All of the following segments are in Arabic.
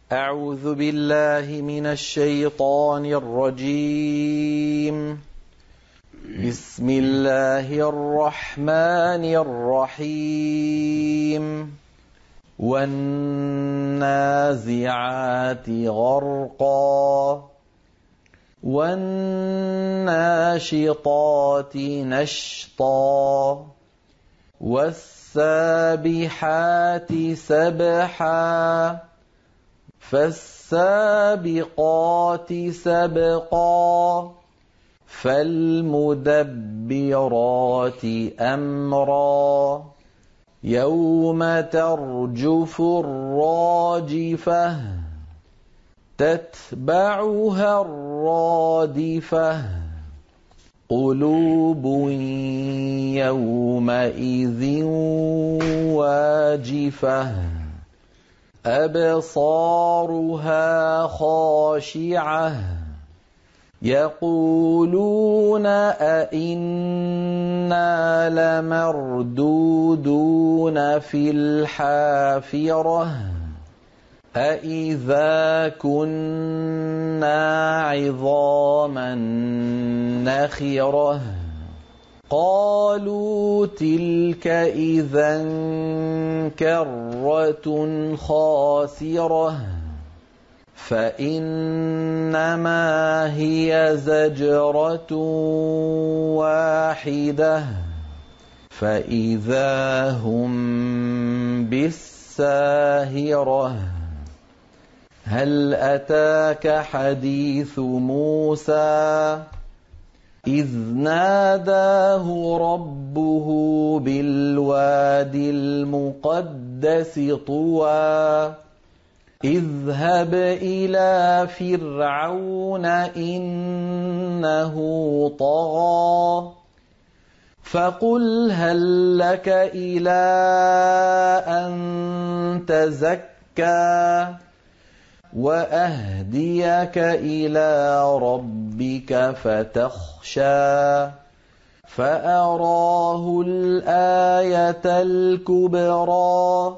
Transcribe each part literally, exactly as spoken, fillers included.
أعوذ بالله من الشيطان الرجيم. بسم الله الرحمن الرحيم. والنازعات غرقا والناشطات نشطا والسابحات سبحا فالسابقات سبقا فالمدبرات أمرا يوم ترجف الراجفة تتبعها الرادفة قلوب يومئذ واجفة أبصارها خاشعة يقولون أئنا لمردودون في الحافرة أئذا كنا عظاما نخرة قالوا تلك إذا كرة خاسرة فإنما هي زجرة واحدة فإذا هم بالساهرة هل أتاك حديث موسى إذ ناداه ربه بالواد المقدس طوى اذهب إلى فرعون إنه طغى فقل هل لك إلى أن تزكى وأهديك إلى ربك فتخشى فأراه الآية الكبرى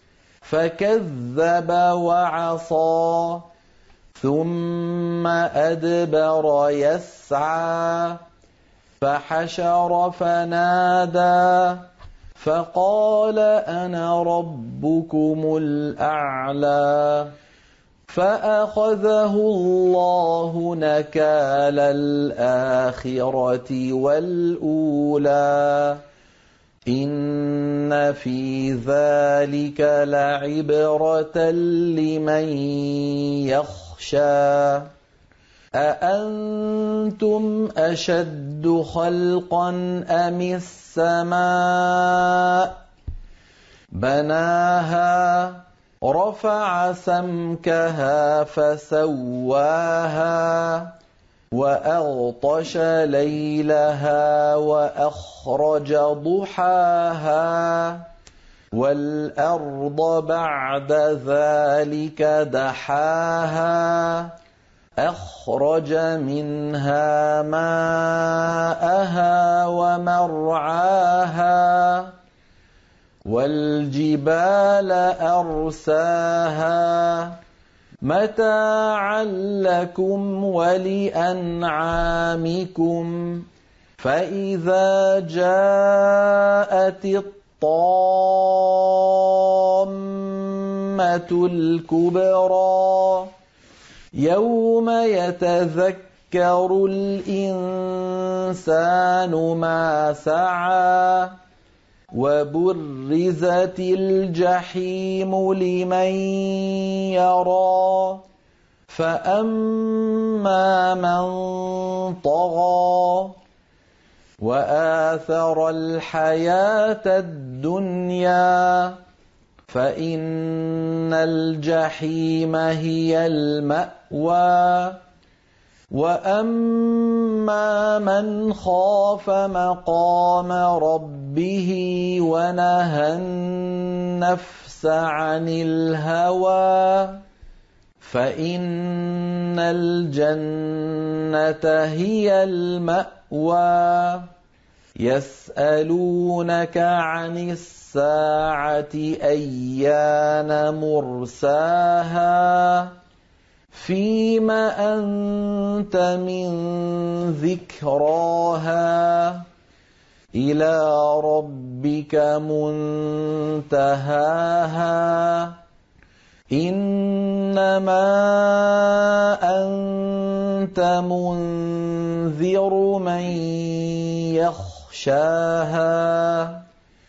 فكذب وعصى ثم أدبر يسعى فحشر فنادى فقال أنا ربكم الأعلى فأخذه الله نكال الآخرة والأولى إن في ذلك لعبرة لمن يخشى أأنتم أشد خلقا أم السماء بناها رفع سمكها فسواها وأغطش ليلها وأخرج ضحاها والأرض بعد ذلك دحاها أخرج منها ماءها ومرعاها والجبال أرساها متاعا لكم ولأنعامكم فإذا جاءت الطامة الكبرى يوم يتذكر الإنسان ما سعى وبرزت الجحيم لمن يرى فأما من طغى وآثر الحياة الدنيا فإن الجحيم هي المأوى وأما من خاف مقام ربه ونهى النفس عن الهوى فإن الجنة هي المأوى يسألونك عن الساعة السَّاعَةِ أَيَّانَ مُرْسَاهَا فِيمَ أَنتَ مِن ذِكْرَاهَا إِلَىٰ رَبِّكَ مُنتَهَاهَا إِنَّمَا أَنتَ مُنذِرُ مَن يَخْشَاهَا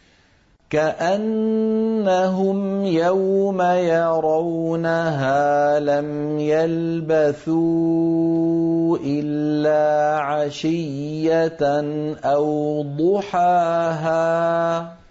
كَأَنَّهُمْ يَوْمَ يَرَوْنَهَا لَمْ يَلْبَثُوا إِلَّا عَشِيَّةً أَوْ ضُحَاهَا